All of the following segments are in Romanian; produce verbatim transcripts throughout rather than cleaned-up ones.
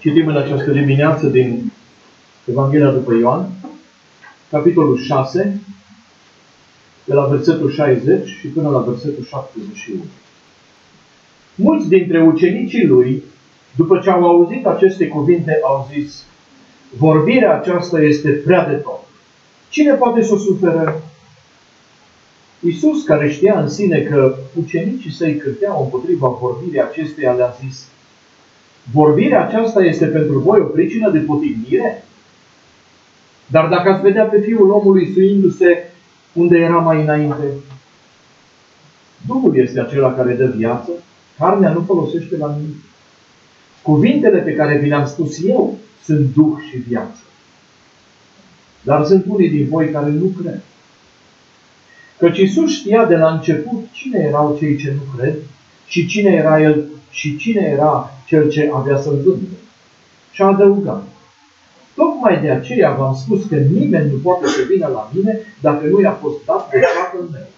Citim în această dimineață din Evanghelia după Ioan, capitolul șase, de la versetul șaizeci și până la versetul șaptezeci și unu. Mulți dintre ucenicii lui, după ce au auzit aceste cuvinte, au zis: vorbirea aceasta este prea de tot. Cine poate să o suferă? Iisus, care știa în sine că ucenicii săi cârteau împotriva vorbirii acesteia, le-a zis: vorbirea aceasta este pentru voi o pricină de potignire? Dar dacă ați vedea pe Fiul omului suindu-se unde era mai înainte, Duhul este acela care dă viață, carnea nu folosește la nimic. Cuvintele pe care vi le-am spus eu sunt Duh și viață. Dar sunt unii din voi care nu cred. Căci Iisus știa de la început cine erau cei ce nu cred și cine era El și cine era cel ce avea să-L vândă. Și a adăugat: tocmai de aceea v-am spus că nimeni nu poate să vină la mine dacă nu i-a fost dat de Tatăl meu.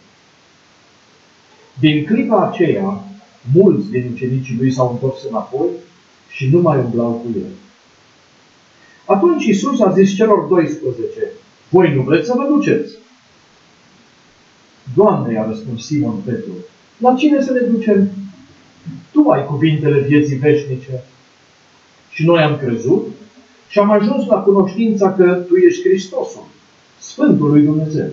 Din clipa aceea, mulți din ucenicii lui s-au întors înapoi și nu mai umblau cu El. Atunci Iisus a zis celor doisprezece: voi nu vreți să vă duceți? Doamne, i-a răspuns Simon Petru, la cine să ne ducem? Tu ai cuvintele vieții veșnice. Și noi am crezut și am ajuns la cunoștința că Tu ești Hristosul, Sfântul lui Dumnezeu.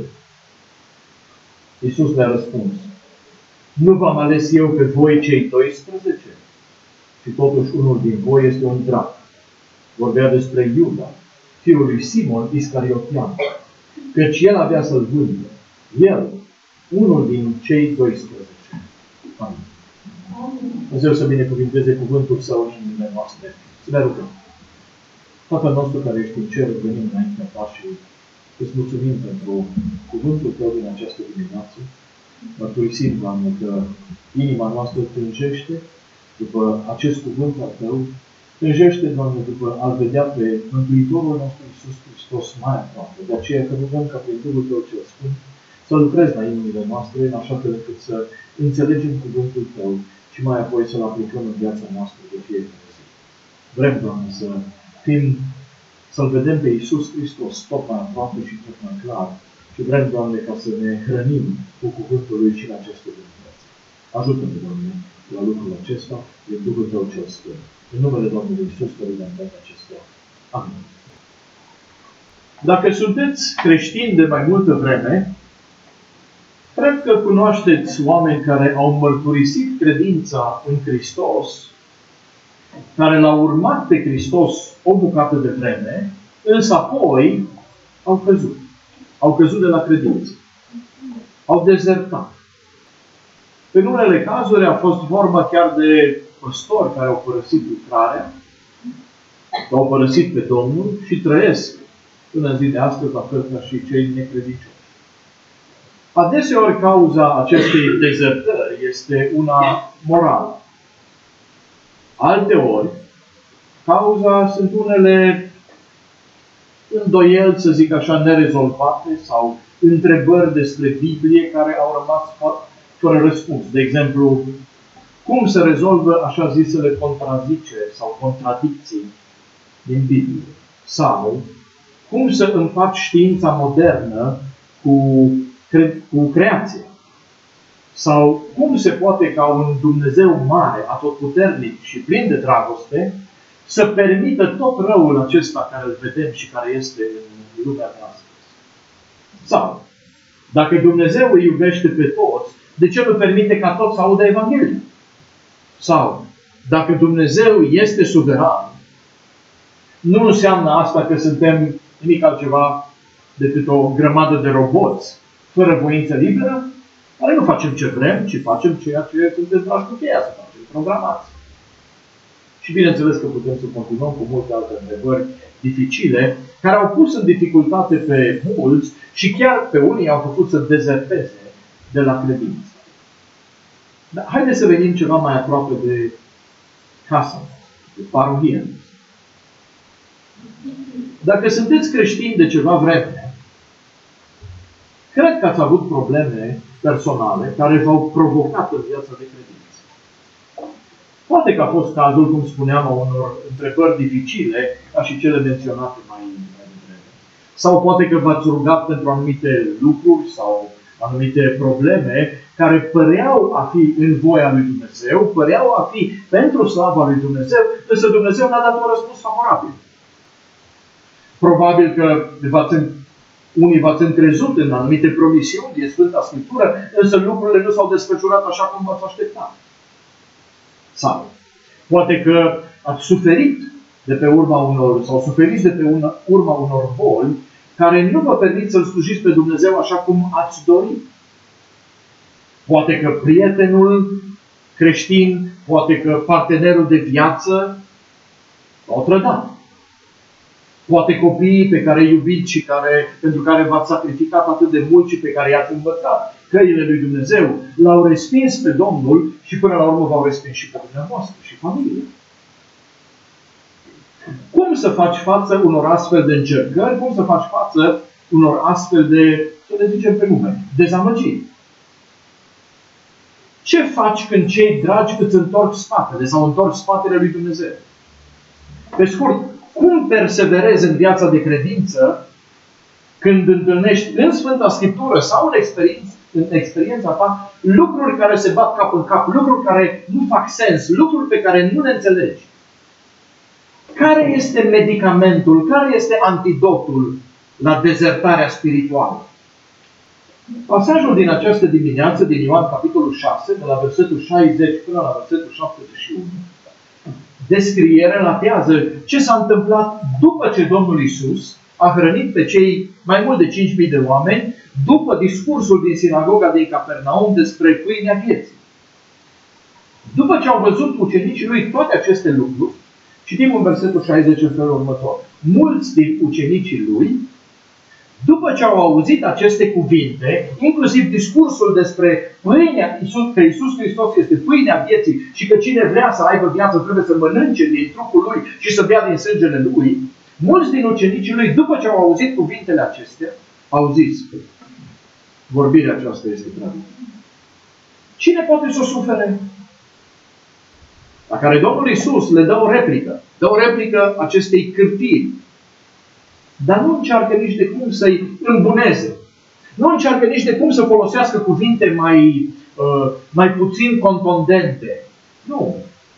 Iisus le-a răspuns: nu v-am ales eu pe voi cei doisprezece? Și totuși unul din voi este un drac. Vorbea despre Iuda, fiul lui Simon Iscariotian, căci el avea să-L vândă. El, unul din cei doisprezece. Amin. Dumnezeu să binecuvinteze cuvântul Său în inimile noastre. Să ne rugăm. Tatăl nostru care ești în cer, venim înaintea Ta și îți mulțumim pentru cuvântul Tău din această dimineață. Mărturisim, Doamne, că inima noastră tânjește după acest cuvânt al Tău. Tânjește, Doamne, după a-L vedea pe Mântuitorul nostru Iisus Hristos mai aproape. De aceea că rugăm ca prin Duhul Tău cel Sfânt să lucrezi la inimile noastre, în așa fel încât să înțelegem cuvântul Tău și mai apoi să-L aplicăm în viața noastră de fiecare zi. Vrem, Doamne, să fim, să-L vedem pe Iisus Hristos tot mai aproape și tot mai clar. Și vrem, Doamne, ca să ne hrănim cu cuvântul Lui și în aceste dimineață. Ajută-ne, Doamne, la lucrul acesta, din Duhul Tău cel Sfânt. În numele Domnului Iisus, Te rugăm toate acestea. Amin. Dacă sunteți creștini de mai multă vreme, cred că cunoașteți oameni care au mărturisit credința în Hristos, care L-au urmat pe Hristos o bucată de vreme, însă apoi au căzut. Au căzut de la credință. Au dezertat. În unele cazuri a fost vorba chiar de păstori care au părăsit lucrarea, au părăsit pe Domnul și trăiesc până în zi de astăzi la fel ca și cei necredincioși. Adeseori cauza acestei dezertări este una morală. Alteori, cauza sunt unele îndoieli, să zic așa, nerezolvate sau întrebări despre Biblie care au rămas fără răspuns. De exemplu, cum se rezolvă așa zisele contraziceri sau contradicții din Biblie? Sau cum să împaci știința modernă cu, cre- cu creația? Sau cum se poate ca un Dumnezeu mare, atotputernic și plin de dragoste să permită tot răul acesta care îl vedem și care este în lumea de astăzi? Sau, dacă Dumnezeu îi iubește pe toți, de ce nu permite ca toți să audă Evanghelia? Sau, dacă Dumnezeu este suveran, nu înseamnă asta că suntem nimic altceva decât o grămadă de roboți fără voință liberă, care nu facem ce vrem, ci facem ceea ce suntem trași cu cheia să facem, programați. Și bineînțeles că putem să continuăm cu multe alte întrebări dificile, care au pus în dificultate pe mulți și chiar pe unii au făcut să dezerteze de la credință. Dar haideți să venim ceva mai aproape de casa, de parohia. Dacă sunteți creștini de ceva vreme, cred că ați avut probleme personale care v-au provocat în viața de credință. Poate că a fost cazul, cum spuneam, a unor întrebări dificile, ca și cele menționate mai devreme. Sau poate că v-ați rugat pentru anumite lucruri sau anumite probleme care păreau a fi în voia lui Dumnezeu, păreau a fi pentru slava lui Dumnezeu, însă Dumnezeu n-a dat un răspuns favorabil. Probabil că v-ați, unii v-ați încrezut în anumite promisiuni din Sfânta Scriptură, însă lucrurile nu s-au desfășurat așa cum v-ați așteptat. Sau poate că ați suferit de pe urma unor, sau suferiți de pe una, urma unor boli care nu vă permit să-L slujiți pe Dumnezeu așa cum ați dorit. Poate că prietenul creștin, poate că partenerul de viață l-au trădat. Poate copiii pe care i-ați iubit și care, pentru care v-ați sacrificat atât de mult și pe care i-ați învățat căile lui Dumnezeu, l-au respins pe Domnul și până la urmă v-au respins și pe dumneavoastră și familie. Cum să faci față unor astfel de încercări? Cum să faci față unor astfel de, să le zicem pe nume, dezamăgiri? Ce faci când cei dragi îți întorc spatele sau întorc spatele lui Dumnezeu? Pe scurt, cum perseverezi în viața de credință când întâlnești în Sfânta Scriptură sau în, experiență, în experiența ta lucruri care se bat cap în cap, lucruri care nu fac sens, lucruri pe care nu le înțelegi? Care este medicamentul, care este antidotul la dezertarea spirituală? Pasajul din această dimineață, din Ioan capitolul șase, de la versetul șaizeci până la versetul șaptezeci și unu, descrie, relatează ce s-a întâmplat după ce Domnul Iisus a hrănit pe cei mai mult de cinci mii de oameni, după discursul din sinagoga din Capernaum despre pâinea vieții. După ce au văzut ucenicii lui toate aceste lucruri, citim în versetul șaizeci în felul următor. Mulți din ucenicii lui, după ce au auzit aceste cuvinte, inclusiv discursul despre pâinea, că Iisus Hristos este pâinea vieții și că cine vrea să aibă viață trebuie să mănânce din trupul Lui și să bea din sângele Lui, mulți din ucenicii Lui, după ce au auzit cuvintele acestea, au zis, vorbirea aceasta este prea bună. Cine poate să o sufere? La care Domnul Iisus le dă o replică. Dă o replică acestei cârtiri. Dar nu încearcă nici de cum să-i îmbuneze. Nu încearcă nici de cum să folosească cuvinte mai, uh, mai puțin contundente. Nu.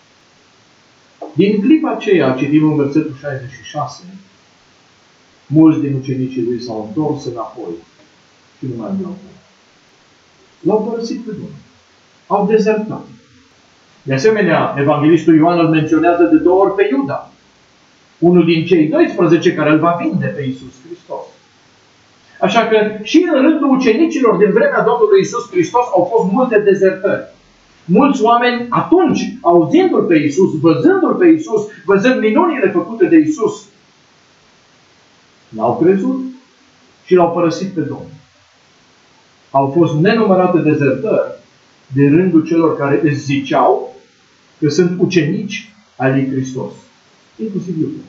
Din clipa aceea, citim în versetul șaizeci și șase, mulți din ucenicii lui s-au întors înapoi și nu mai aveau. L-au părăsit pe Domnul. Au dezertat. De asemenea, evanghelistul Ioan îl menționează de două ori pe Iuda, unul din cei doisprezece care îl va vinde pe Iisus Hristos. Așa că și în rândul ucenicilor din vremea Domnului Iisus Hristos au fost multe dezertări. Mulți oameni atunci, auzindu-L pe Iisus, văzându-L pe Iisus, văzând minunile făcute de Iisus, n-au crezut și L-au părăsit pe Domnul. Au fost nenumărate dezertări de rândul celor care îți ziceau că sunt ucenici ai lui Hristos. Inclusiv Iuda.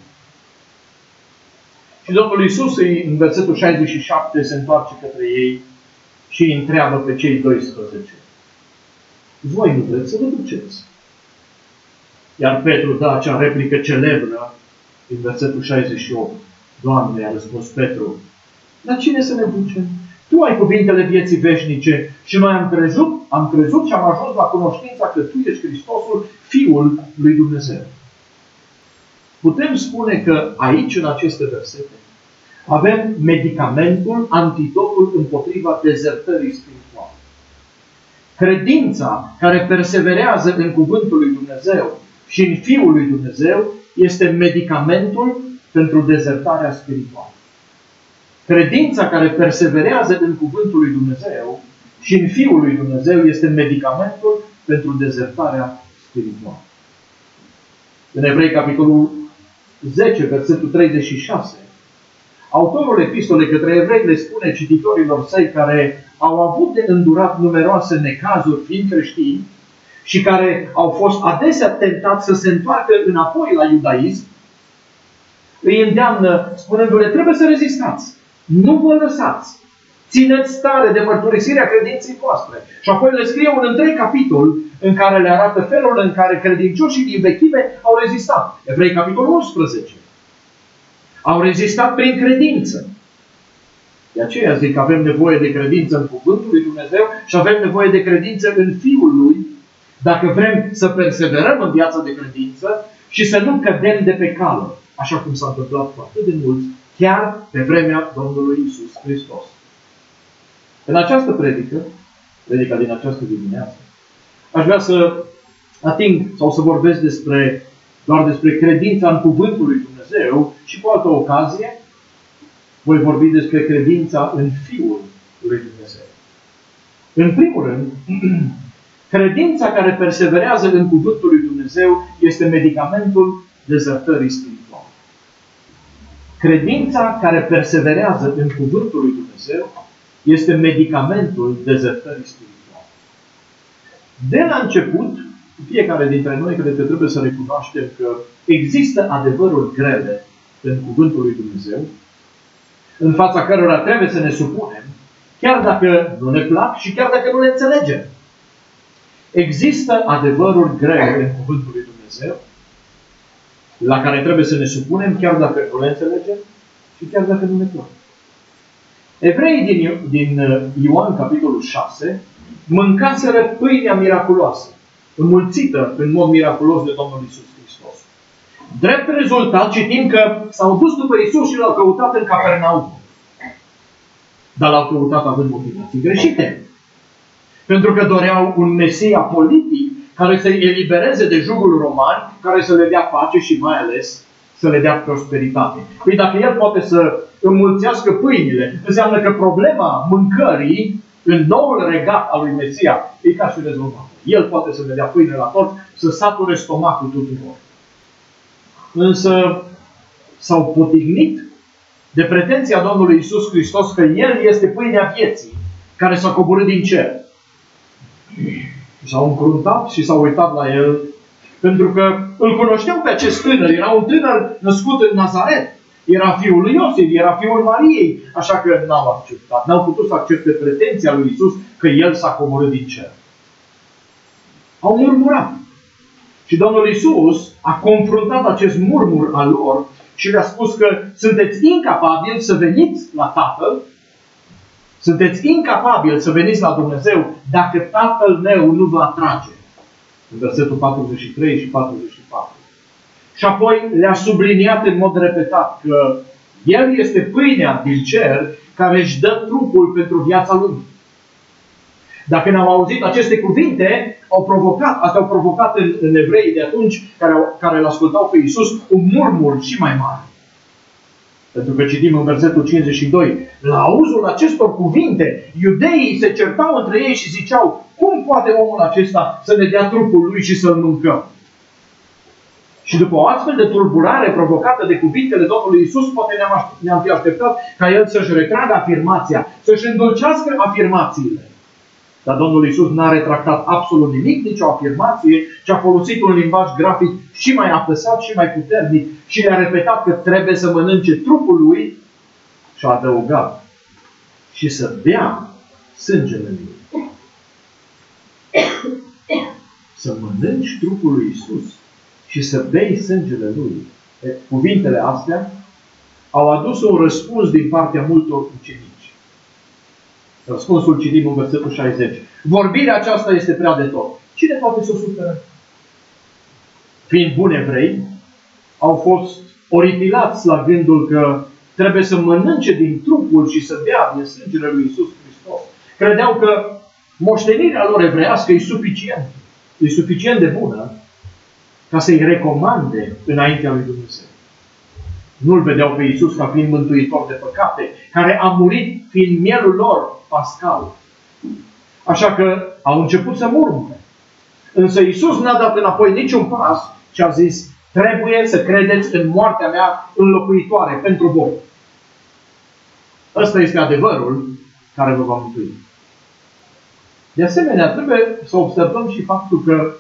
Și Domnul Iisus, în versetul șaizeci și șapte, se întoarce către ei și îi întreabă pe cei doisprezece. Voi nu vreți să vă duceți? Iar Petru dă acea replică celebră în versetul șaizeci și opt. Doamne, a răspuns Petru, dar cine să ne ducem? Tu ai cuvintele vieții veșnice și noi am crezut, am crezut și am ajuns la cunoștința că Tu ești Hristosul, Fiul lui Dumnezeu. Putem spune că aici, în aceste versete, avem medicamentul, antidotul împotriva dezertării spirituale. Credința care perseverează în Cuvântul lui Dumnezeu și în Fiul lui Dumnezeu este medicamentul pentru dezertarea spirituală. Credința care perseverează în Cuvântul lui Dumnezeu și în Fiul lui Dumnezeu este medicamentul pentru dezertarea spirituală. În Evrei, capitolul zece, versetul treizeci și șase, autorul epistolei către evrei le spune cititorilor săi care au avut de îndurat numeroase necazuri fiind creștini și care au fost adesea tentați să se întoarcă înapoi la iudaism, îi îndeamnă spunându-le, trebuie să rezistați, nu vă lăsați, Țineți tare de mărturisirea credinței voastre. Și apoi le scrie un întreg capitol în care le arată felul în care credincioșii din vechime au rezistat. Evrei, capitolul unsprezece. Au rezistat prin credință. De aceea zic că avem nevoie de credință în Cuvântul lui Dumnezeu și avem nevoie de credință în Fiul Lui, dacă vrem să perseverăm în viața de credință și să nu cădem de pe cale, așa cum s-a întâmplat cu atât de mulți, chiar pe vremea Domnului Iisus Hristos. În această predică, predica din această dimineață, aș vrea să ating sau să vorbesc despre, doar despre credința în Cuvântul lui Dumnezeu și cu altă ocazie voi vorbi despre credința în Fiul lui Dumnezeu. În primul rând, credința care perseverează în Cuvântul lui Dumnezeu este medicamentul dezertării spirituale. Credința care perseverează în Cuvântul lui Dumnezeu este medicamentul dezertării spirituale. De la început, fiecare dintre noi cred că trebuie să recunoaștem că există adevăruri grele în Cuvântul lui Dumnezeu, în fața cărora trebuie să ne supunem, chiar dacă nu ne plac și chiar dacă nu le înțelegem. Există adevăruri grele în Cuvântul lui Dumnezeu, la care trebuie să ne supunem, chiar dacă nu le înțelegem și chiar dacă nu ne plac. Evreii din, din Ioan, capitolul șase, mâncaseră pâinea miraculoasă, înmulțită în mod miraculos de Domnul Iisus Hristos. Drept rezultat, citim că s-au dus după Iisus și l-au căutat în Capernaum. Dar l-au căutat având motivații greșite. Pentru că doreau un Mesia politic care să-i elibereze de jugul roman, care să le dea pace și mai ales să le dea prosperitate. Păi dacă el poate să înmulțească pâinile, înseamnă că problema mâncării în noul regat al lui Mesia e ca și rezolvată. El poate să le dea pâine la toți, să sature stomacul tuturor. Însă s-au potignit de pretenția Domnului Iisus Hristos că El este pâinea vieții care s-a coborât din cer. S-au încruntat și s-au uitat la El pentru că îl cunoșteau pe acest tânăr. Era un tânăr născut în Nazaret. Era fiul lui Iosif, era fiul Mariei. Așa că n-au acceptat. N-au putut să accepte pretenția lui Iisus că El s-a coborât din cer. Au murmurat. Și Domnul Iisus a confruntat acest murmur al lor și le-a spus că sunteți incapabili să veniți la Tatăl, sunteți incapabili să veniți la Dumnezeu dacă Tatăl meu nu vă atrage. În versetul patruzeci și trei și patruzeci și patru. Și apoi le-a subliniat în mod repetat că El este pâinea din cer care își dă trupul pentru viața lumii. Dacă n-au auzit aceste cuvinte, au provocat, astea au provocat în, în evreii de atunci, care, au, care îl ascultau pe Iisus, un murmur și mai mare. Pentru că citim în versetul cincizeci și doi, la auzul acestor cuvinte, iudeii se certau între ei și ziceau, cum poate omul acesta să ne dea trupul lui și să-l mâncăm? Și după o astfel de tulburare provocată de cuvintele Domnului Iisus, poate ne-am, ne-am fi așteptat ca El să-și retragă afirmația, să-și îndulcească afirmațiile. Dar Domnul Iisus n-a retractat absolut nimic, nicio afirmație, ci a folosit un limbaj grafic și mai apăsat și mai puternic și le-a repetat că trebuie să mănânce trupul lui și a adăugat și să bea sângele lui. Să mănânci trupul lui Iisus și să bei sângele lui. Cuvintele astea au adus un răspuns din partea multor ucenici. Răspunsul citim în versetul șaizeci. Vorbirea aceasta este prea de tot. Cine poate să o supere? Fiind buni evrei, au fost oripilați la gândul că trebuie să mănânce din trupul și să bea din sângele lui Iisus Hristos. Credeau că moștenirea lor evreiască e suficient. E suficient de bună ca să-i recomande înaintea lui Dumnezeu. Nu-L vedeau pe Iisus ca fiind mântuitor de păcate, care a murit fiind mielul lor pascal. Așa că au început să murmure. Însă Iisus n-a dat înapoi niciun pas și a zis, trebuie să credeți în moartea mea înlocuitoare pentru voi. Ăsta este adevărul care vă va mântui. De asemenea, trebuie să observăm și faptul că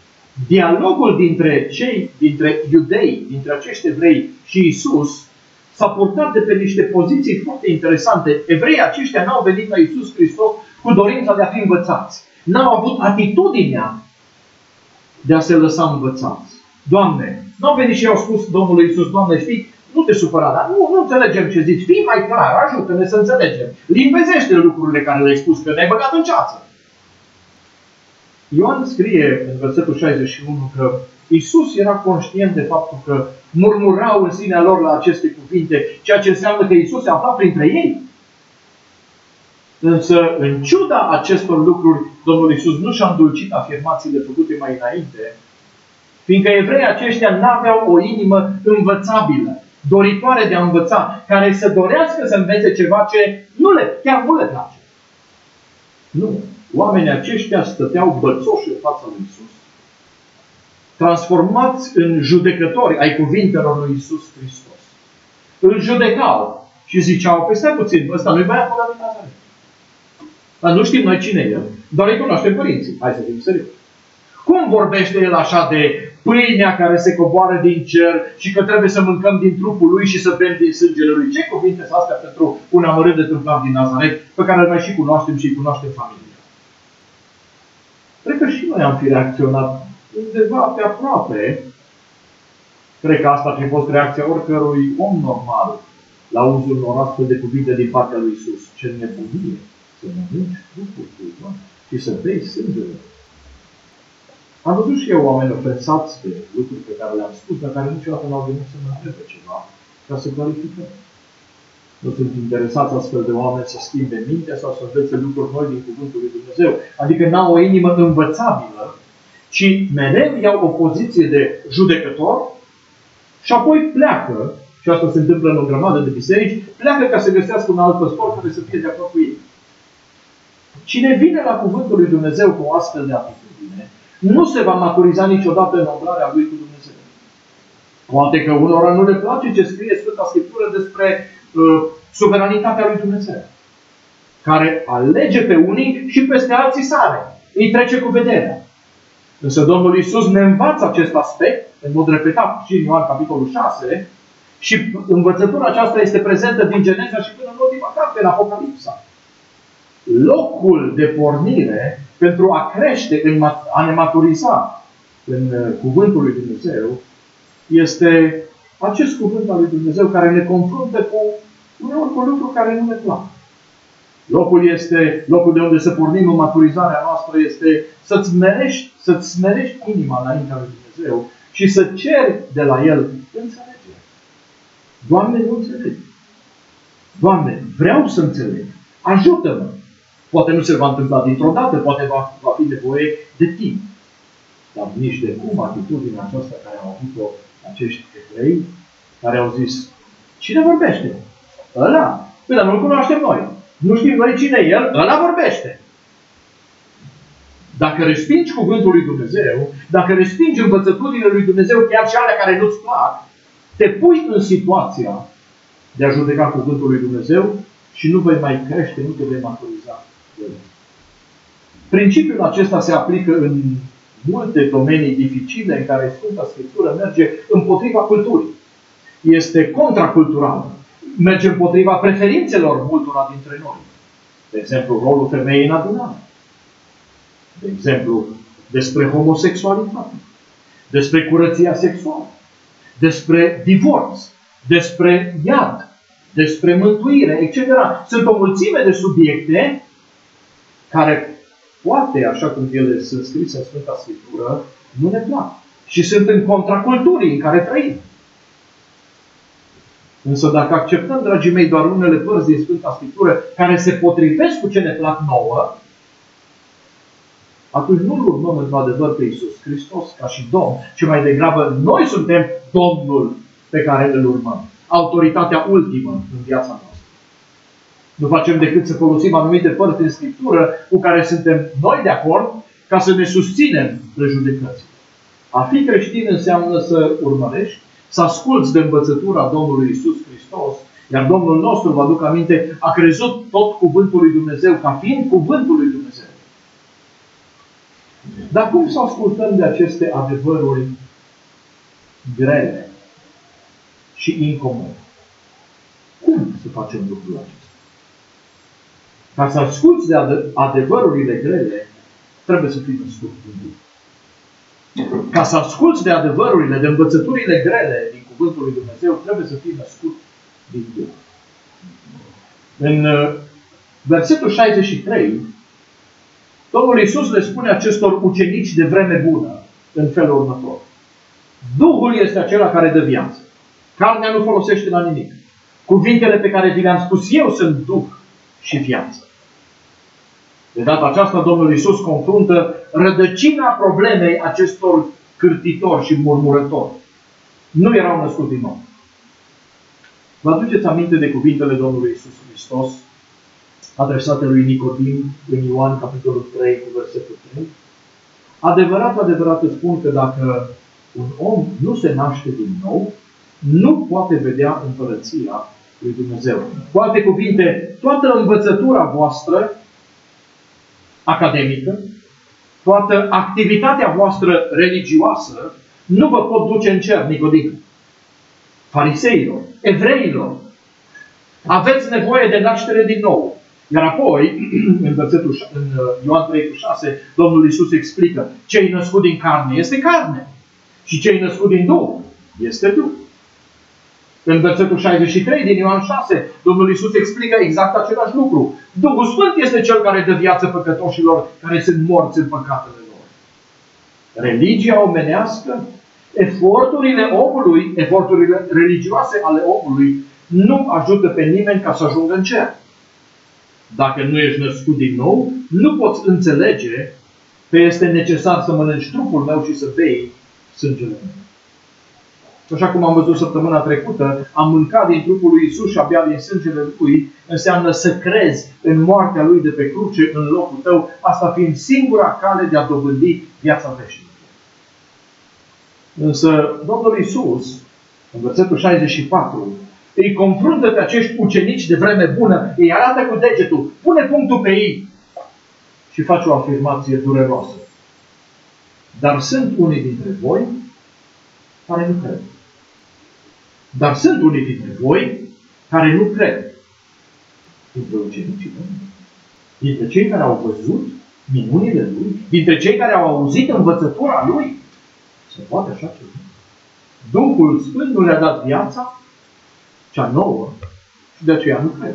dialogul dintre cei, dintre iudei, dintre acești evrei și Iisus s-a purtat de pe niște poziții foarte interesante. Evreii aceștia n-au venit la Iisus Hristos cu dorința de a fi învățați. N-au avut atitudinea de a se lăsa învățați. Doamne, n-au venit și i-au spus Domnului Iisus, Doamne, știi, nu te supăra, dar nu, nu înțelegem ce zici. Fii mai clar, ajută-ne să înțelegem. Limpezește lucrurile care le-ai spus, că ne-ai băgat în ceață. Ioan scrie în versetul șaizeci și unu că Iisus era conștient de faptul că murmurau în sinea lor la aceste cuvinte, ceea ce înseamnă că Iisus se afla printre ei. Însă, în ciuda acestor lucruri, Domnul Iisus nu și-a îndulcit afirmațiile făcute mai înainte, fiindcă evreii aceștia n-aveau o inimă învățabilă, doritoare de a învăța, care să dorească să învețe ceva ce nu le, chiar nu le place. Nu. Oamenii aceștia stăteau bățoși în fața lui Iisus, transformați în judecători ai cuvintelor lui Iisus Hristos. Îl judecau și ziceau, păi stai puțin, ăsta nu-i băiatul ăla din Nazaret. Dar nu știm noi cine e el, doar îi cunoaștem părinții. Hai să fim serioși. Cum vorbește el așa de pâinea care se coboară din cer și că trebuie să mâncăm din trupul lui și să bem din sângele lui? Ce cuvinte sunt astea pentru un amărât de tâmplar din Nazaret, pe care îl mai și cunoaștem și îi cunoaștem familia? Cred că și noi am fi reacționat undeva pe aproape. Cred că asta ar fi fost reacția oricărui om normal la uzul unor astfel de cuvinte din partea lui Iisus. Ce nebunie să mănânci trupul cuiva și să bei sângele. Am văzut și eu oameni ofensați de lucruri pe care le-am spus, dar care niciodată n-au venit să mă întrebe ceva ca să clarificăm. Nu sunt interesați astfel de oameni să schimbe mintea sau să învețe lucruri noi din Cuvântul lui Dumnezeu. Adică n-au o inimă învățabilă, ci mereu iau o poziție de judecător și apoi pleacă, și asta se întâmplă în o grămadă de biserici, pleacă ca să găsească un alt păstor care să fie de acord cu ei. Cine vine la Cuvântul lui Dumnezeu cu o astfel de atitudine, nu se va maturiza niciodată în umblarea lui cu Dumnezeu. Poate că unora nu le place ce scrie Sfânta Scriptură despre uh, suveranitatea lui Dumnezeu, care alege pe unii și peste alții sare. Îi trece cu vederea. Însă Domnul Iisus ne învață acest aspect, în mod repetat și în Ioan capitolul șase, și învățătura aceasta este prezentă din Geneza și până în ultima carte, în Apocalipsa. Locul de pornire pentru a crește, în, a ne maturiza în Cuvântul lui Dumnezeu, este acest Cuvânt al lui Dumnezeu care ne confruntă cu uneori cu lucruri care nu ne plac. Locul, este, locul de unde să pornim în maturizarea noastră este să-ți smerești, să-ți smerești inima înaintea lui Dumnezeu și să ceri de la El înțelegere. Doamne, nu înțeleg. Doamne, vreau să înțeleg. Ajută-mă. Poate nu se va întâmpla dintr-o dată, poate va, va fi nevoie de timp. Dar nici de cum atitudinea aceasta care au avut-o acești evrei, care au zis, cine vorbește? Ăla. Păi, dar nu-l cunoaștem noi. Nu știm noi cine e el, ăla vorbește. Dacă respingi cuvântul lui Dumnezeu, dacă respingi învățăturile lui Dumnezeu, chiar și alea care nu-ți plac, te pui în situația de a judeca cuvântul lui Dumnezeu și nu vei mai crește, nu te vei maturiza. Principiul acesta se aplică în multe domenii dificile în care Sfânta Scriptură merge împotriva culturii. Este contraculturală. Merge împotriva preferințelor multora dintre noi. De exemplu, rolul femeii în adunare. De exemplu, despre homosexualitate. Despre curăția sexuală. Despre divorț. Despre iad. Despre mântuire, et cetera. Sunt o mulțime de subiecte care poate, așa cum ele sunt scrise în Sfânta Scriptură, nu ne plac. Și sunt în contraculturii în care trăim. Însă dacă acceptăm, dragii mei, doar unele părți din Sfânta Scriptură care se potrivesc cu ce ne plac nouă, atunci nu-L urmăm într-adevăr pe Iisus Hristos ca și Domn, ci mai degrabă noi suntem Domnul pe care îl urmăm. Autoritatea ultimă în viața noastră. Nu facem decât să folosim anumite părți din Scriptură cu care suntem noi de acord ca să ne susținem prejudecățile. A fi creștin înseamnă să urmărești, să asculți de învățătura Domnului Iisus Hristos, iar Domnul nostru, vă aduc aminte, a crezut tot cuvântul lui Dumnezeu ca fiind cuvântul lui Dumnezeu. Dar cum să ascultăm de aceste adevăruri grele și incomode? Cum să facem lucrul acesta? Ca să asculți de adevărurile grele, trebuie să fii născut din Duh. Ca să asculți de adevărurile, de învățăturile grele din Cuvântul lui Dumnezeu, trebuie să fii născut din Duh. În versetul șaizeci și trei, Domnul Iisus le spune acestor ucenici de vreme bună în felul următor. Duhul este acela care dă viață. Carnea nu folosește la nimic. Cuvintele pe care vi le-am spus eu sunt Duh și viață. De data aceasta, Domnul Iisus confruntă rădăcina problemei acestor cârtitori și murmurători. Nu erau născuți din nou. Vă aduceți aminte de cuvintele Domnului Iisus Hristos adresate lui Nicodim în Ioan, capitolul trei, cu versetul trei? Adevărat, adevărat îți spun că dacă un om nu se naște din nou, nu poate vedea împărăția lui Dumnezeu. Cu alte cuvinte, toată învățătura voastră academică, toată activitatea voastră religioasă nu vă pot duce în cer, Nicodim. Fariseilor, evreilor, aveți nevoie de naștere din nou. Iar apoi, în, versetul, în Ioan trei cu șase, Domnul Iisus explică: ce-i născut din carne este carne și ce-i născut din Duh este Duh. În versetul șaizeci și trei din Ioan șase, Domnul Iisus explică exact același lucru. Duhul Sfânt este Cel care dă viață păcătoșilor care sunt morți în păcatele lor. Religia omenească, eforturile omului, eforturile religioase ale omului, nu ajută pe nimeni ca să ajungă în cer. Dacă nu ești născut din nou, nu poți înțelege că este necesar să mănânci trupul meu și să bei sângele meu. Așa cum am văzut săptămâna trecută, a mânca din trupul lui Iisus și a bea din sângele lui înseamnă să crezi în moartea lui de pe cruce în locul tău, asta fiind singura cale de a dobândi viața veșnică. Însă Domnul Iisus, în versetul șaizeci și patru, îi confruntă pe acești ucenici de vreme bună, îi arată cu degetul, pune punctul pe ei și face o afirmație dureroasă. Dar sunt unii dintre voi care nu cred. Dar sunt unii dintre voi care nu cred. Dintre ucenicii lui, dintre cei care au văzut minunile lui, dintre cei care au auzit învățătura lui. Se poate așa ceva? Duhul Sfânt nu le-a dat viața, cea nouă, și de aceea nu cred.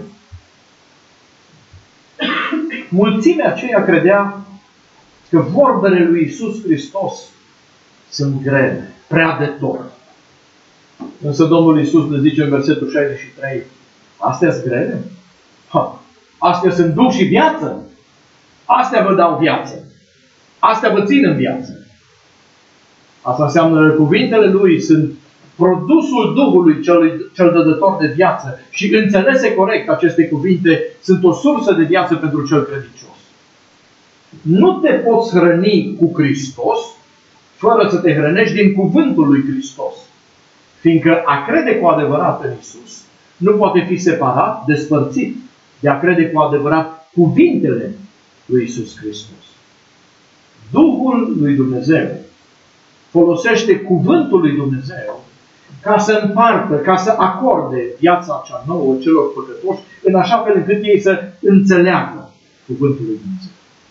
Mulțimea aceea credea că vorbele lui Iisus Hristos sunt grele, prea de tot. Însă Domnul Iisus le zice în versetul șaizeci și trei, astea sunt grele? Ha, astea sunt Duh și viață. Astea vă dau viață. Astea vă țin în viață. Asta înseamnă că cuvintele Lui sunt produsul Duhului cel, cel dădător de viață și înțelese corect aceste cuvinte sunt o sursă de viață pentru cel credincios. Nu te poți hrăni cu Hristos fără să te hrănești din cuvântul lui Hristos. Fiindcă a crede cu adevărat în Iisus nu poate fi separat, despărțit de a crede cu adevărat cuvintele lui Iisus Hristos. Duhul lui Dumnezeu folosește cuvântul lui Dumnezeu ca să împartă, ca să acorde viața cea nouă celor păcătoși, în așa fel încât ei să înțeleagă cuvântul lui Dumnezeu.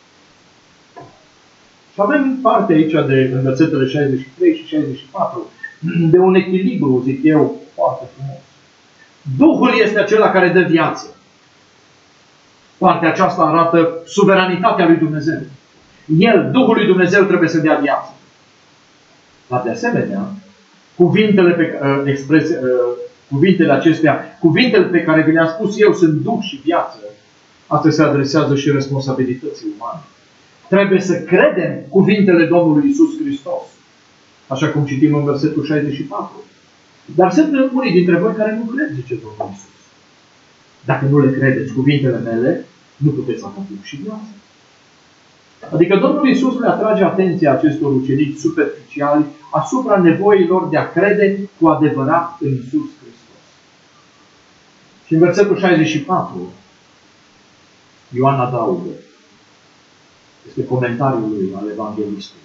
Și avem parte aici de în versetele șaizeci și trei și șaizeci și patru de un echilibru, zic eu, foarte frumos. Duhul este acela care dă viață. Partea aceasta arată suveranitatea lui Dumnezeu. El, Duhul lui Dumnezeu, trebuie să dea viață. Dar de asemenea, cuvintele, pe, uh, expres, uh, cuvintele acestea, cuvintele pe care vi le-am spus eu sunt Duh și viață, asta se adresează și responsabilității umane. Trebuie să credem cuvintele Domnului Iisus Hristos. Așa cum citim în versetul șaizeci și patru. Dar sunt unii dintre voi care nu cred, zice Domnul Iisus. Dacă nu le credeți cuvintele mele, nu puteți avea Duh și viață. Adică Domnul Iisus le atrage atenția acestor ucenici superficiali asupra nevoilor de a crede cu adevărat în Iisus Hristos. Și în versetul șaizeci și patru, Ioan adaugă, este comentariul lui al evanghelistului,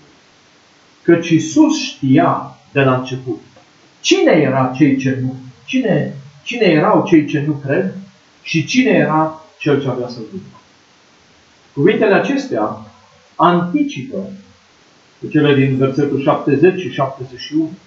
căci Iisus știa de la început cine era cei ce nu, cine cine erau cei ce nu cred și cine era cel ce avea să vină. Cuvintele acestea anticipă cu cele din versetul șaptezeci și șaptezeci și unu.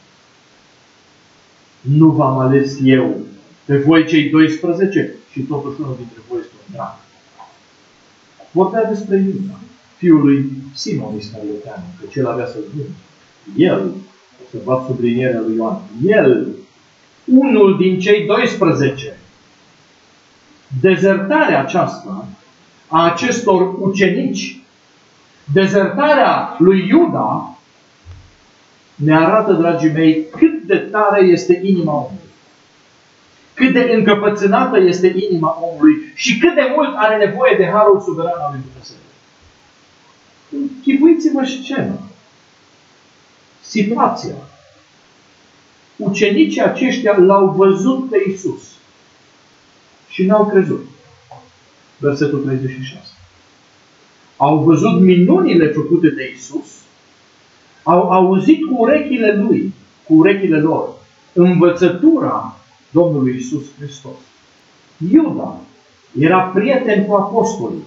Nu v-am ales eu pe voi cei doisprezece și totuși unul dintre voi este un drag. Vorbea despre Iuda, fiul lui Simon Iscarioteanu, că cel avea să vină. El, observați sublinierea lui Ioan, el, unul din cei doisprezece. Dezertarea aceasta a acestor ucenici, dezertarea lui Iuda, ne arată, dragii mei, cât de tare este inima omului. Cât de încăpățânată este inima omului și cât de mult are nevoie de harul suveran al lui Dumnezeu. Închipuiți-vă scena, situația. Ucenicii aceștia l-au văzut pe Iisus și n-au crezut. Versetul treizeci și șase. Au văzut minunile făcute de Iisus, au auzit cu urechile lui, cu urechile lor, învățătura Domnului Iisus Hristos. Iuda era prieten cu apostolii.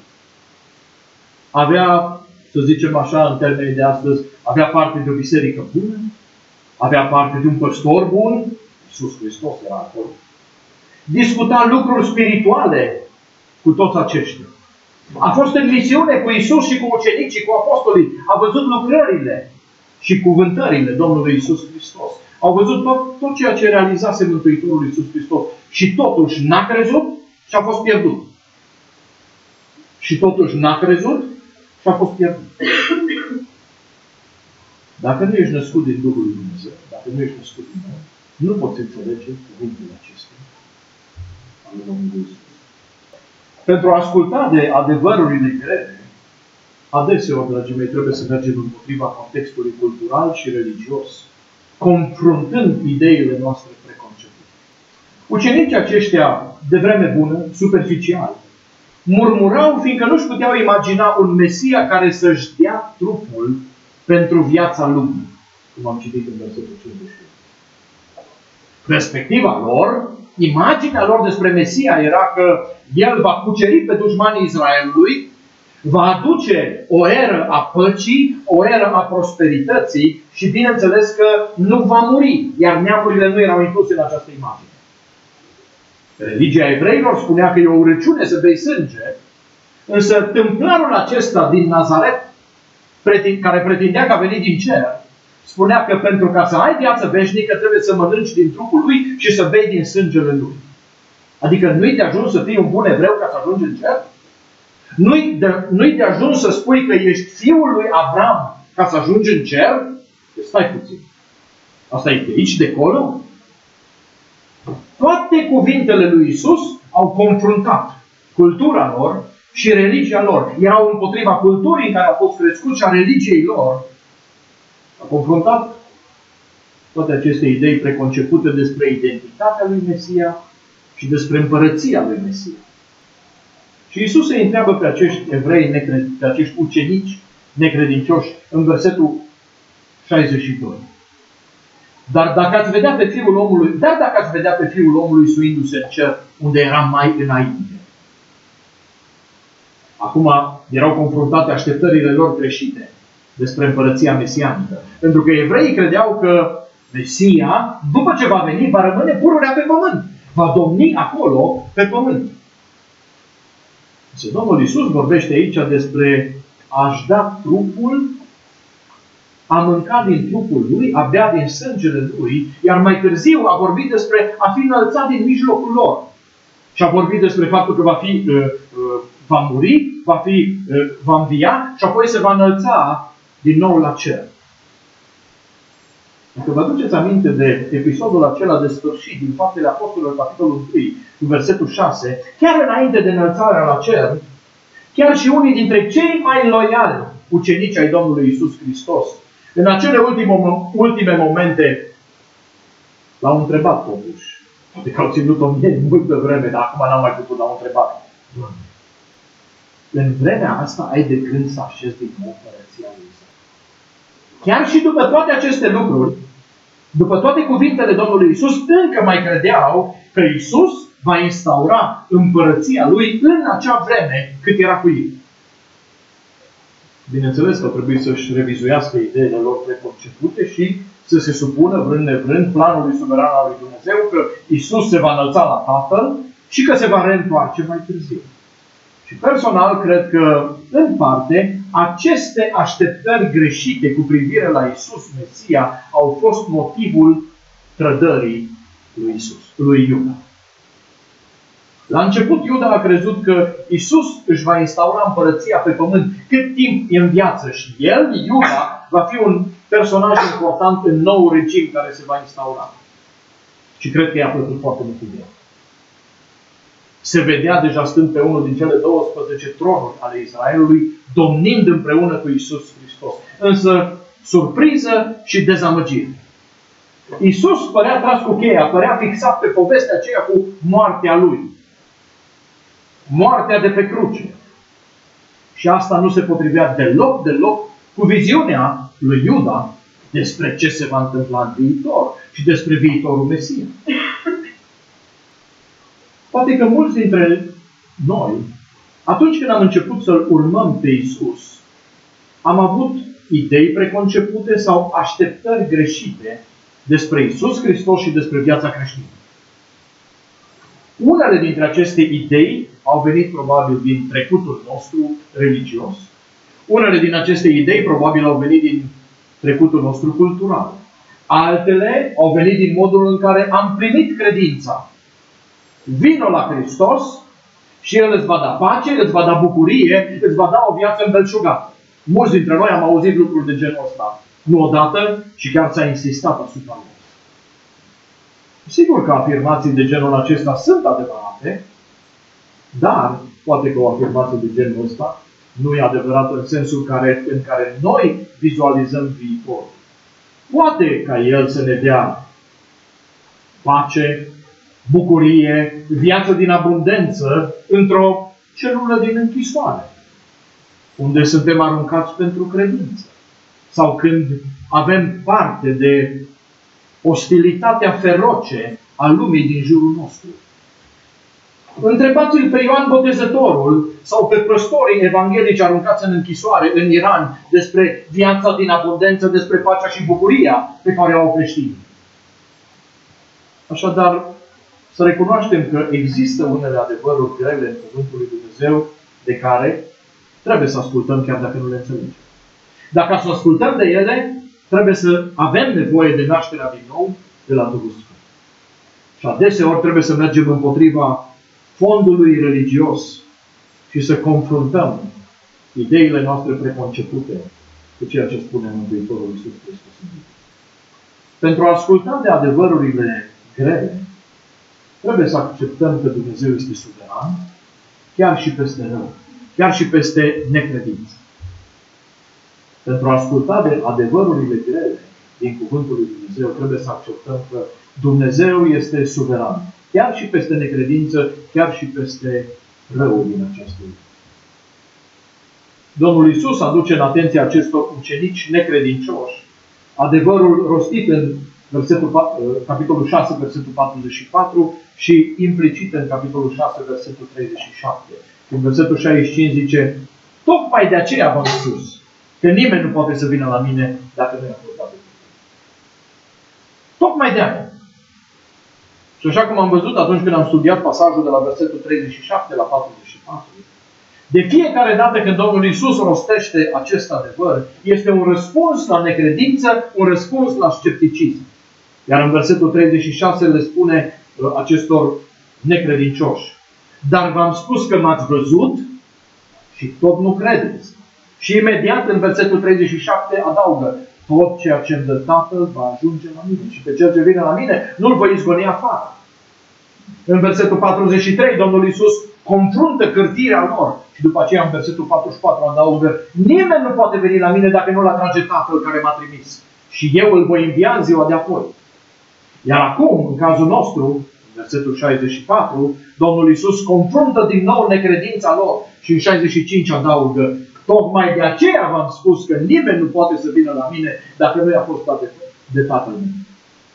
Avea, să zicem așa, în termenii de astăzi, avea parte de o biserică bună, avea parte de un păstor bun, Iisus Hristos era acolo. Discuta lucruri spirituale cu toți aceștia. A fost în misiune cu Iisus și cu ucenicii, cu apostolii. A văzut lucrările și cuvântările Domnului Iisus Hristos. Au văzut tot, tot ceea ce realizase Mântuitorul Iisus Hristos. Și totuși n-a crezut și a fost pierdut. Și totuși n-a crezut și a fost pierdut. Dacă nu ești născut din Duhul lui Dumnezeu, dacă nu ești născut din nou, nu poți înțelege cuvintele acestea ale Domnului Iisus. Pentru a asculta de adevărurile grele, adeseori, dragii mei, trebuie să mergem împotriva contextului cultural și religios, confruntând ideile noastre preconcepute. Ucenicii aceștia, de vreme bună, superficial, murmurau fiindcă nu-și puteau imagina un Mesia care să-și dea trupul pentru viața lumii, cum am citit în versetul cincizeci și unu. Perspectiva lor, imaginea lor despre Mesia era că El va cuceri pe dușmanii Israelului, va aduce o eră a păcii, o eră a prosperității și bineînțeles că nu va muri, iar neamurile nu erau incluse în această imagine. Religia evreilor spunea că e o urăciune să bei sânge, însă tâmplarul acesta din Nazaret, care pretindea că a venit din cer, spunea că pentru ca să ai viață veșnică trebuie să mănânci din trupul lui și să bei din sângele lui. Adică nu-i de ajuns să fii un bun evreu ca să ajungi în cer? Nu-i de, nu-i de ajuns să spui că ești fiul lui Avram ca să ajungi în cer? Stai puțin. Asta e de aici, de acolo? Toate cuvintele lui Iisus au confruntat cultura lor și religia lor. Erau împotriva culturii în care au fost crescuți și a religiei lor. A confruntat toate aceste idei preconcepute despre identitatea lui Mesia și despre împărăția lui Mesia. Și Iisus îi întreabă pe acești evrei, pe acești ucenici necredincioși, în versetul șaizeci și doi. Dar dacă ați vedea pe Fiul omului, dar dacă ați vedea pe Fiul omului suindu-se în cer, unde era mai înainte. Acum erau confruntate așteptările lor greșite despre împărăția mesianică. Pentru că evreii credeau că Mesia, după ce va veni, va rămâne pururea pe pământ. Va domni acolo pe pământ. Și Domnul Iisus vorbește aici despre a-și da trupul, a mânca din trupul lui, a bea din sângele lui, iar mai târziu a vorbit despre a fi înălțat din mijlocul lor. Și a vorbit despre faptul că va fi, uh, uh, va muri, va, fi, uh, va învia și apoi se va înălța din nou la cer. Dacă vă aduceți aminte de episodul acela de sfârșit din Faptele Apostolilor, capitolul unu, cu versetul șase, chiar înainte de înălțarea la cer, chiar și unii dintre cei mai loiali ucenici ai Domnului Iisus Hristos, în acele ultime, ultime momente, l-au întrebat totuși. Adică au ținut-o mie multă vreme, dar acum n-am mai putut, l-au întrebat. În vremea asta ai de gând să așezi din nou împărăția lui Israel. Chiar și după toate aceste lucruri, După toate cuvintele Domnului Iisus, încă mai credeau că Iisus va instaura împărăția Lui în acea vreme cât era cu ei. Bineînțeles că trebuie să-și revizuiască ideile lor preconcepute și să se supună, vrând nevrând, planului suveran al lui Dumnezeu, că Iisus se va înălța la Tatăl și că se va reîntoarce mai târziu. Și personal cred că, în parte, aceste așteptări greșite cu privire la Iisus Mesia au fost motivul trădării lui Iisus, lui Iuda. La început, Iuda a crezut că Iisus își va instaura împărăția pe pământ cât timp e în viață și el, Iuda, va fi un personaj important în nou regim care se va instaura. Și cred că i-a plăcut foarte mult ideea. Se vedea deja stând pe unul din cele douăsprezece tronuri ale Israelului, domnind împreună cu Iisus Hristos. Însă, surpriză și dezamăgire. Iisus părea tras cu cheia, părea fixat pe povestea aceea cu moartea Lui. Moartea de pe cruce. Și asta nu se potrivea deloc, deloc cu viziunea lui Iuda despre ce se va întâmpla în viitor și despre viitorul Mesia. Poate că mulți dintre noi, atunci când am început să-L urmăm pe Iisus, am avut idei preconcepute sau așteptări greșite despre Iisus Hristos și despre viața creștină. Unele dintre aceste idei au venit probabil din trecutul nostru religios. Unele din aceste idei probabil au venit din trecutul nostru cultural. Altele au venit din modul în care am primit credința. Vino la Hristos și El îți va da pace, îți va da bucurie, îți va da o viață îmbelșugată. Mulți dintre noi am auzit lucruri de genul ăsta. Nu odată și chiar ți-a insistat asupra lor. Sigur că afirmații de genul acesta sunt adevărate, dar poate că o afirmație de genul ăsta nu e adevărată în sensul care, în care noi vizualizăm viitorul. Poate ca El să ne dea pace, bucurie, viață din abundență într-o celulă din închisoare, unde suntem aruncați pentru credință. Sau când avem parte de ostilitatea feroce a lumii din jurul nostru. Întrebați-l pe Ioan Botezătorul sau pe păstorii evanghelici aruncați în închisoare în Iran despre viața din abundență, despre pacea și bucuria pe care o au creștinii. Așadar, să recunoaștem că există unele adevăruri grele în Cuvântul lui Dumnezeu de care trebuie să ascultăm chiar dacă nu le înțelegem. Dacă să ascultăm de ele, trebuie să avem nevoie de nașterea din nou de la Duhul Sfânt. Și adeseori trebuie să mergem împotriva fondului religios și să confruntăm ideile noastre preconcepute cu ceea ce spune Mântuitorul Iisus Hristos. Pentru a asculta de adevărurile grele, trebuie să acceptăm că Dumnezeu este suveran, chiar și peste rău, chiar și peste necredință. Pentru a asculta de adevărurile grele din Cuvântul lui Dumnezeu, trebuie să acceptăm că Dumnezeu este suveran, chiar și peste necredință, chiar și peste răul din această lume. Domnul Iisus aduce în atenția acestor ucenici necredincioși adevărul rostit în versetul, capitolul șase, versetul patruzeci și patru și implicit în capitolul șase, versetul treizeci și șapte. În versetul șaizeci și cinci zice: tocmai de aceea v-am spus că nimeni nu poate să vină la mine dacă nu i-a fost dat de mine. Tocmai de aceea. Și așa cum am văzut atunci când am studiat pasajul de la versetul treizeci și șapte la patruzeci și patru, de fiecare dată când Domnul Iisus rostește acest adevăr, este un răspuns la necredință, un răspuns la scepticism. Iar în versetul treizeci și șase le spune acestor necredincioși: dar v-am spus că m-ați văzut și tot nu credeți. Și imediat în versetul treizeci și șapte adaugă: tot ceea ce îmi dă Tatăl va ajunge la mine și pe cel ce vine la mine nu-l voi izgoni afară. În versetul patruzeci și trei Domnul Iisus confruntă cârtirea lor și după aceea în versetul patruzeci și patru adaugă: nimeni nu poate veni la mine dacă nu-l atrage Tatăl care m-a trimis și eu îl voi învia în ziua de apoi. Iar acum, în cazul nostru, în versetul șaizeci și patru, Domnul Iisus confruntă din nou necredința lor și în șaizeci și cinci adaugă: tocmai de aceea v-am spus că nimeni nu poate să vină la mine dacă nu i-a fost dat de, de Tatăl meu.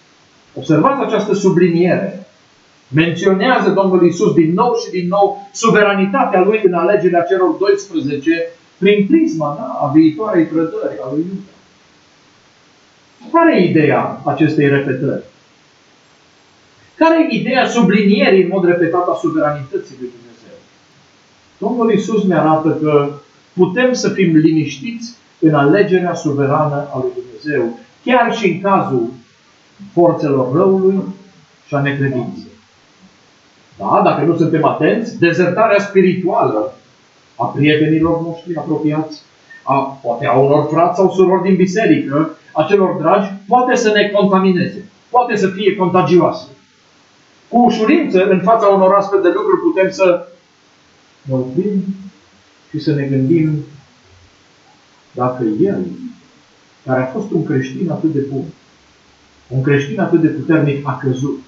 Observați această subliniere. Menționează Domnul Iisus din nou și din nou suveranitatea Lui în alegerea celor doisprezece prin prisma da, a viitoarei trădări a lui Iuda. Care e ideea acestei repetări? Care e ideea sublinierii în mod repetat a suveranității lui Dumnezeu? Domnul Iisus ne arată că putem să fim liniștiți în alegerea suverană a lui Dumnezeu, chiar și în cazul forțelor răului și a necredinței. Da, dacă nu suntem atenți, dezertarea spirituală a prietenilor noștri apropiați, a, poate a unor frați sau surori din biserică, a celor dragi, poate să ne contamineze, poate să fie contagioasă. Cu ușurință, în fața unor astfel de lucruri, putem să ne oprim și să ne gândim dacă El, care a fost un creștin atât de bun, un creștin atât de puternic, a căzut.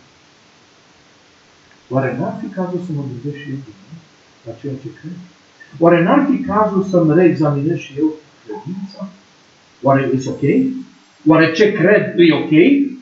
Oare n-ar fi cazul să mă gândesc și eu la ceea ce cred? Oare n-ar fi cazul să-mi reexaminez și eu credința? Oare e ok? Oare ce cred e ok?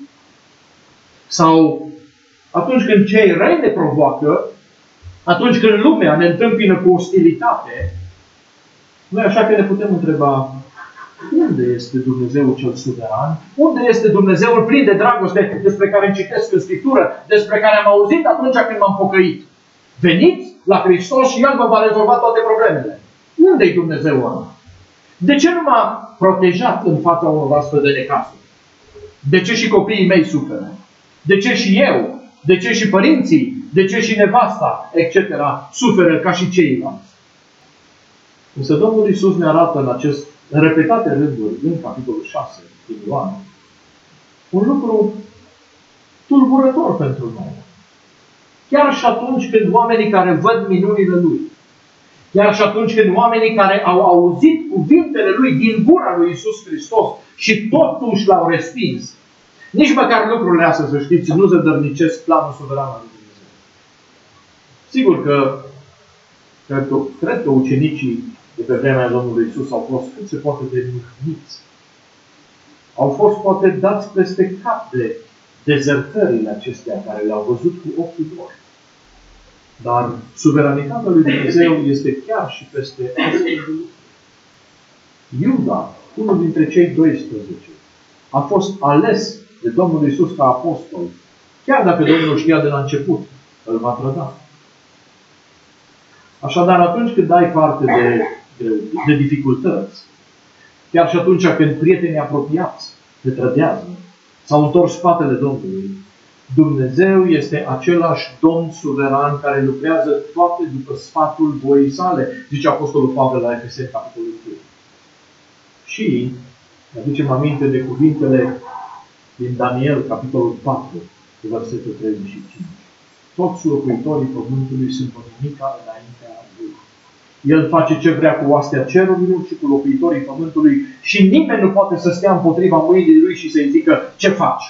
Sau atunci când cei răi ne provoacă, atunci când lumea ne întâmpină cu ostilitate, noi așa că ne putem întreba, unde este Dumnezeul cel suveran? Unde este Dumnezeul plin de dragoste despre care îmi citesc în Scriptură, despre care am auzit atunci când m-am pocăit? Veniți la Hristos și El vă va rezolva toate problemele. Unde e Dumnezeul ăla? De ce nu m-a protejat în fața unor astfel de necazuri? De ce și copiii mei suferă? De ce și eu? De ce și părinții? De ce și nevasta? Etc. suferă ca și ceilalți? Însă Domnul Iisus ne arată în acest în repetate rânduri, în capitolul șase din Ioan, un lucru tulburător pentru noi. Chiar și atunci când oamenii care văd minunile Lui, chiar și atunci când oamenii care au auzit cuvintele Lui din gura lui Iisus Hristos și totuși L-au respins, nici măcar lucrurile astea, să știți, nu zădărnicesc planul suveran al lui Dumnezeu. Sigur că cred că, cred că ucenicii de pe vremea Domnului Iisus au fost cât se poate de mâhniți. Au fost poate dați peste cap de dezertările acestea care le-au văzut cu ochii lor. Dar suveranitatea lui Dumnezeu este chiar și peste astfel de lucruri. Iuda, unul dintre cei doisprezece, a fost ales de Domnul Iisus ca apostol, chiar dacă Domnul știa de la început că îl va trăda. Așadar, atunci când ai parte de, de, de dificultăți, chiar și atunci când prietenii apropiați te trădează, s-au întors spatele Domnului, Dumnezeu este același Domn suveran care lucrează toate după sfatul voii sale, zice Apostolul Pavel la Efeseni, capitolul unu. Și ne aducem aminte de cuvintele din Daniel, capitolul patru, versetul treizeci și cinci. Toți locuitorii pământului sunt o nimica înaintea Lui. El face ce vrea cu oastea cerurilor și cu locuitorii pământului și nimeni nu poate să stea împotriva mâinii Lui și să-i zică ce faci.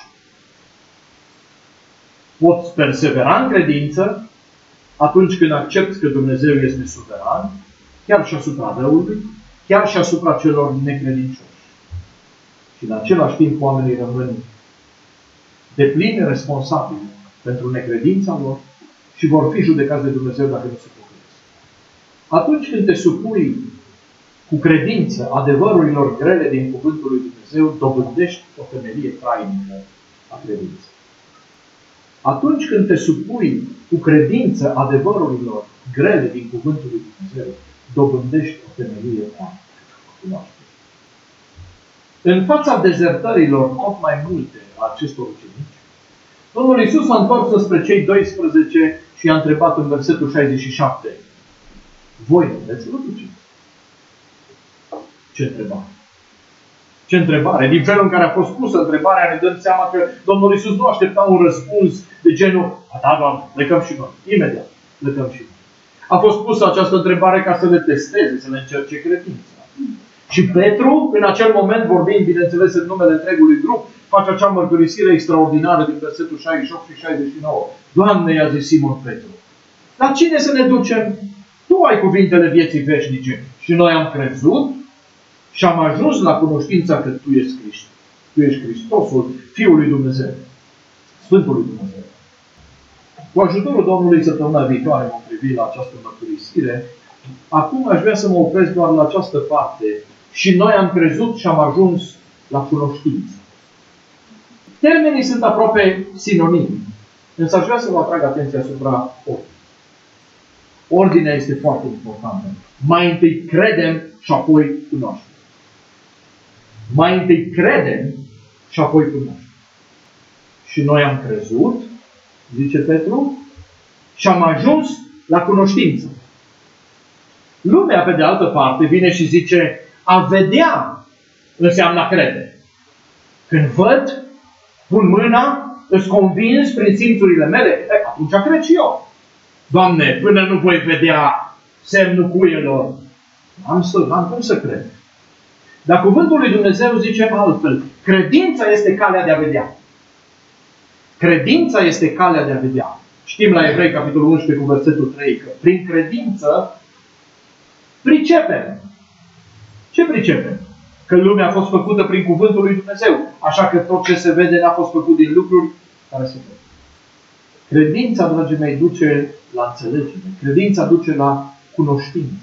Poți persevera în credință atunci când accepti că Dumnezeu este suveran, chiar și asupra răului, chiar și asupra celor necredincioși. Și în același timp oamenii rămân deplini responsabili pentru necredința lor și vor fi judecați de Dumnezeu dacă nu se pocăiesc. Atunci când te supui cu credință adevărurilor grele din cuvântul lui Dumnezeu, dobândești o temelie trainică a credinței. Atunci când te supui cu credință adevărurilor grele din cuvântul lui Dumnezeu, dobândești o temelie a cunoașterii. În fața dezertărilor tot mai multe a acestor ucenici, Domnul Iisus s-a întors spre cei doisprezece și i-a întrebat în versetul șaizeci și șapte. Voi veți să vă duceți? Ce întrebare? Ce întrebare? Din felul în care a fost pusă întrebarea, ne dăm seama că Domnul Iisus nu aștepta un răspuns de genul, da, Doamne, plecăm și noi. Imediat, plecăm și noi. A fost pusă această întrebare ca să le testeze, să le încerce credința. Și Petru, în acel moment, vorbind, bineînțeles, în numele întregului grup, face acea mărturisire extraordinară din versetul șaizeci și opt și șaizeci și nouă. Doamne, i-a zis Simon Petru, la cine să ne ducem? Tu ai cuvintele vieții veșnice. Și noi am crezut și am ajuns la cunoștința că Tu ești Hristos. Tu ești Hristosul, Fiul lui Dumnezeu. Sfântul lui Dumnezeu. Cu ajutorul Domnului, săptămâna viitoare vom privi la această mărturisire. Acum aș vrea să mă opresc doar la această parte. Și noi am crezut și am ajuns la cunoștință. Termenii sunt aproape sinonimi, însă aș vrea să vă atrag atenția asupra ordinii. Ordinea este foarte importantă. Mai întâi credem și apoi cunoaștem. Mai întâi credem și apoi cunoaștem. Și noi am crezut, zice Petru, și am ajuns la cunoștință. Lumea, pe de altă parte, vine și zice, a vedea înseamnă a crede. Când văd, pun mâna, îți convins prin simțurile mele, e, atunci cred și eu. Doamne, până nu voi vedea semnul cuielor, am, să, am cum să cred. Dar cuvântul lui Dumnezeu zice altfel. Credința este calea de a vedea. Credința este calea de a vedea. Știm la Evrei, capitolul unsprezece, cu versetul trei, că prin credință pricepem. Ce pricepem? Că lumea a fost făcută prin cuvântul lui Dumnezeu. Așa că tot ce se vede n-a fost făcut din lucruri care se vede. Credința, dragii mei, duce la înțelegere. Credința duce la cunoștință.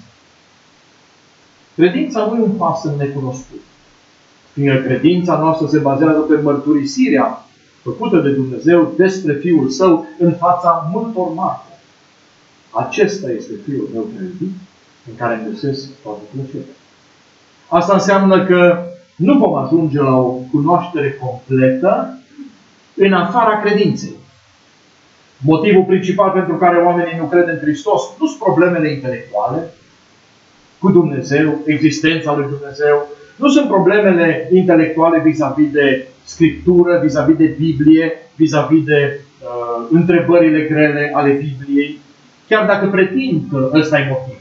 Credința nu e un pas în necunoscut. Fiindcă credința noastră se bazează pe mărturisirea făcută de Dumnezeu despre Fiul Său în fața multor martori. Acesta este Fiul meu preubit, în care îmi găsesc toată plăcerea. Asta înseamnă că nu vom ajunge la o cunoaștere completă în afara credinței. Motivul principal pentru care oamenii nu cred în Hristos nu sunt problemele intelectuale cu Dumnezeu, existența lui Dumnezeu. Nu sunt problemele intelectuale vis-a-vis de Scriptură, vis-a-vis de Biblie, vis-a-vis de uh, întrebările grele ale Bibliei. Chiar dacă pretind că ăsta e motivul.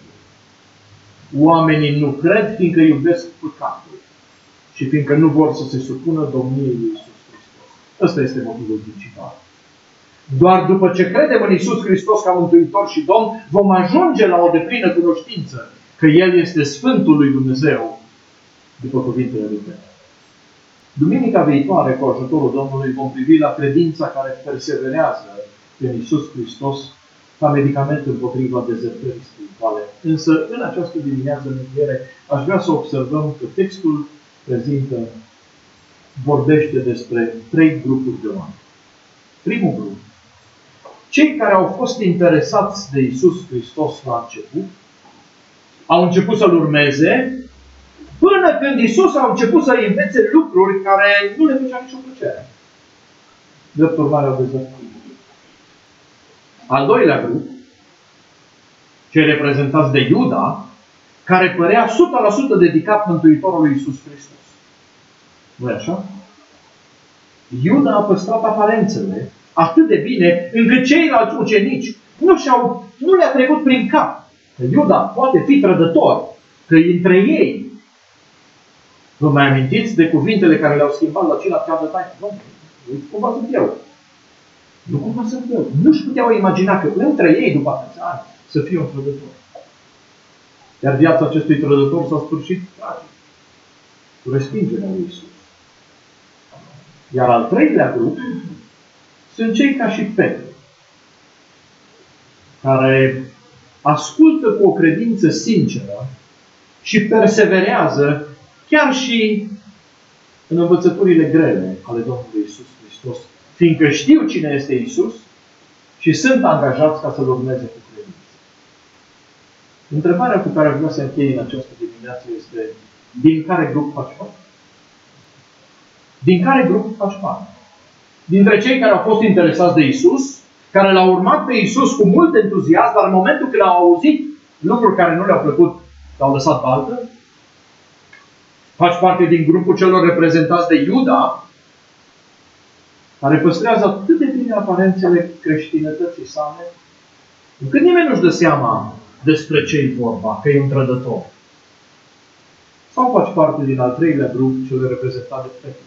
Oamenii nu cred fiindcă iubesc păcatul și fiindcă nu vor să se supună domniei lui Iisus Hristos. Ăsta este motivul principal. Doar după ce credem în Iisus Hristos ca Mântuitor și Domn, vom ajunge la o deplină cunoștință că El este Sfântul lui Dumnezeu, după cuvintele lui Petru. Duminica viitoare, cu ajutorul Domnului, vom privi la credința care perseverează în Iisus Hristos ca medicament împotriva dezertării spirituale. Însă, în această dimineață în încheiere, aș vrea să observăm că textul prezintă, vorbește despre trei grupuri de oameni. Primul grup. Cei care au fost interesați de Iisus Hristos la început, au început să-L urmeze, până când Iisus a început să învețe lucruri care nu le făcea nicio plăcere. Drept urmare au dezertat. Al doilea grup, cei reprezentați de Iuda, care părea o sută la sută dedicat Mântuitorului Iisus Hristos. Nu-i așa? Iuda a păstrat aparențele atât de bine, încât ceilalți ucenici nu, și-au, nu le-a trecut prin cap că Iuda poate fi trădător, că între ei. Vă mai amintiți de cuvintele care le-au schimbat la cina cea de taină? Nu, uite cumva sunt eu. Nu cumva sunt eu. Nu-și puteau imagina că între ei, după atâția ani, să fie un trădător. Iar viața acestui trădător s-a sfârșit tragic, cu respingerea lui Iisus. Iar al treilea grup sunt cei ca și Petru, care ascultă cu o credință sinceră și perseverează chiar și în învățăturile grele ale Domnului Iisus Hristos, fiindcă știu cine este Iisus și sunt angajați ca să-L urmeze cu credință. Întrebarea cu care vreau să închei în această dimineață este: din care grup faci parte? Din care grup faci parte? Dintre cei care au fost interesați de Iisus, care L-au urmat pe Iisus cu mult entuziasm, dar în momentul când au auzit lucruri care nu le-au plăcut, l-au lăsat baltă? Faci parte din grupul celor reprezentați de Iuda, care păstrează atât de bine aparențele creștinătății sale, încât nimeni nu-și dă seama despre ce-i vorba, că e un trădător. Sau faci parte din al treilea grup, cel reprezentat de Petru,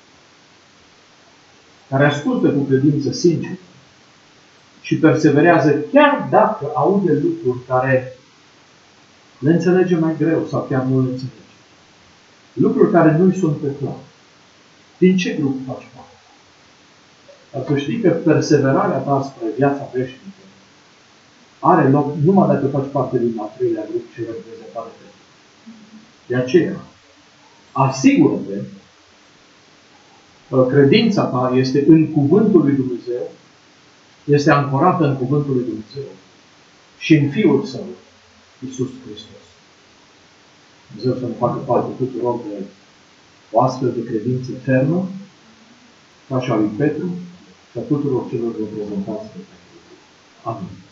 care ascultă cu credință sinceră și perseverează chiar dacă aude lucruri care le înțelege mai greu sau chiar nu le înțelege. Lucruri care nu-i sunt pe clar. Din ce grup faci parte? Dar să știi că perseverarea ta spre viața veșnică are loc numai dacă faci parte din al treilea grup ce reprezentă. De aceea, asigură-te că credința ta este în Cuvântul lui Dumnezeu, este ancorată în Cuvântul lui Dumnezeu și în Fiul Său, Iisus Hristos. Dumnezeu să ne facă parte tuturor de o astfel de credință fermă, ca și a lui Petru și a tuturor celor reprezentați de Petru. Amin.